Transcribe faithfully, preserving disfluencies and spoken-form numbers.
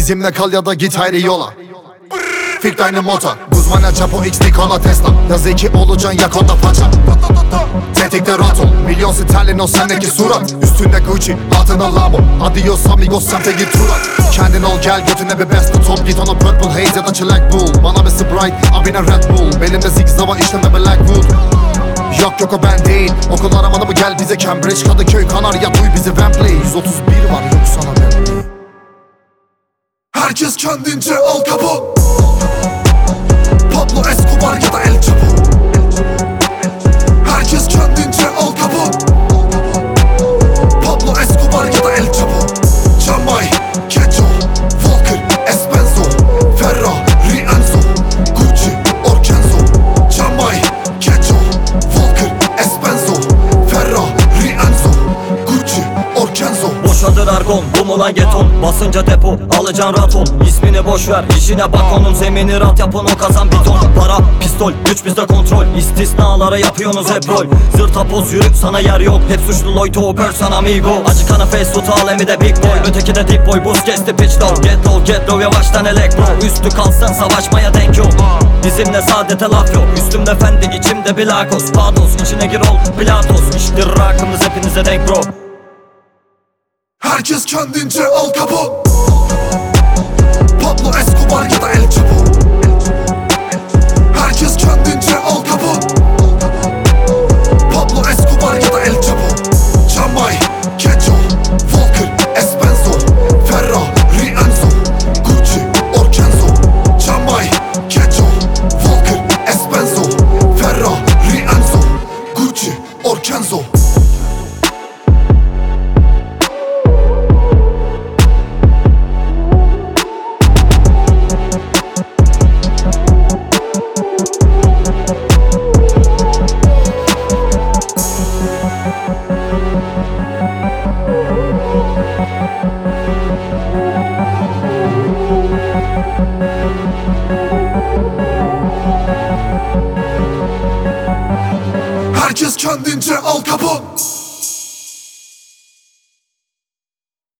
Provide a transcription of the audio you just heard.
Bizimle kal ya da git ayrı yola. Fik aynı motor, Guzman'a Chapo X Nikola Tesla. Ya zeki olacaksın ya koda paça. Tetikte rato, milyon sterlin o sendeki surat. Üstünde Gucci, altında Lambo. Adios amigos, semte git turat. Kendin ol gel götüne bir best top. Git ona purple haze ya da çilek bull. Bana bir Sprite, abine Red Bull. Belimde zigzava işleme Blackwood. Yok yok o ben değil, okul aramalı mı gel bize Cambridge, Kadıköy, Kanarya, duy bizi Wembley. yüz otuz bir var yok sana Bentley. Herkes kendince Al Capone, Pablo Escobar ya da El Chapo. Herkes kendince Al Capone, Pablo Escobar ya da El Chapo. Jamay, Kejo, Walker, Espenzo, Ferrari, Enzo, Gucci, Orkenzo. Jamay, Kejo, Walker, Espenzo, Ferrari, Enzo, Gucci, Orkenzo. Boşadır argon, bu mu lan geton? Basınca depo, alacan raton. İsmini boşver, işine bak onun. Zemini rat yapın, o kazan beton. Para, pistol, güç bizde kontrol. İstisnalara yapıyorsunuz hep rol. Zırta poz yürü, sana yer yok. Hep suçlu loyto, person amigo. Acı kana face tut, alemi de big boy. Öteki de deep boy, buz kesti pitch down. Get low, get low, yavaştan elektro. Üstü kalsın, savaşmaya denk yok. Bizimle saadete laf yok. Üstümde fendi, içimde bilakos. Pados, içine gir ol, platos. İştir rakımız hepinize denk bro. Herkes kendince Al Capone, Pablo Escobar ya da El Chapo. Herkes kendince Al Capone, Pablo Escobar ya da El Chapo. Jamay, Kejo, Walker, Espenzo, Ferrari, Enzo, Gucci, Orkenzo. Jamay, Kejo, Walker, Espenzo, Ferrari, Enzo, Gucci, Orkenzo. Herkes kendince Al Capone,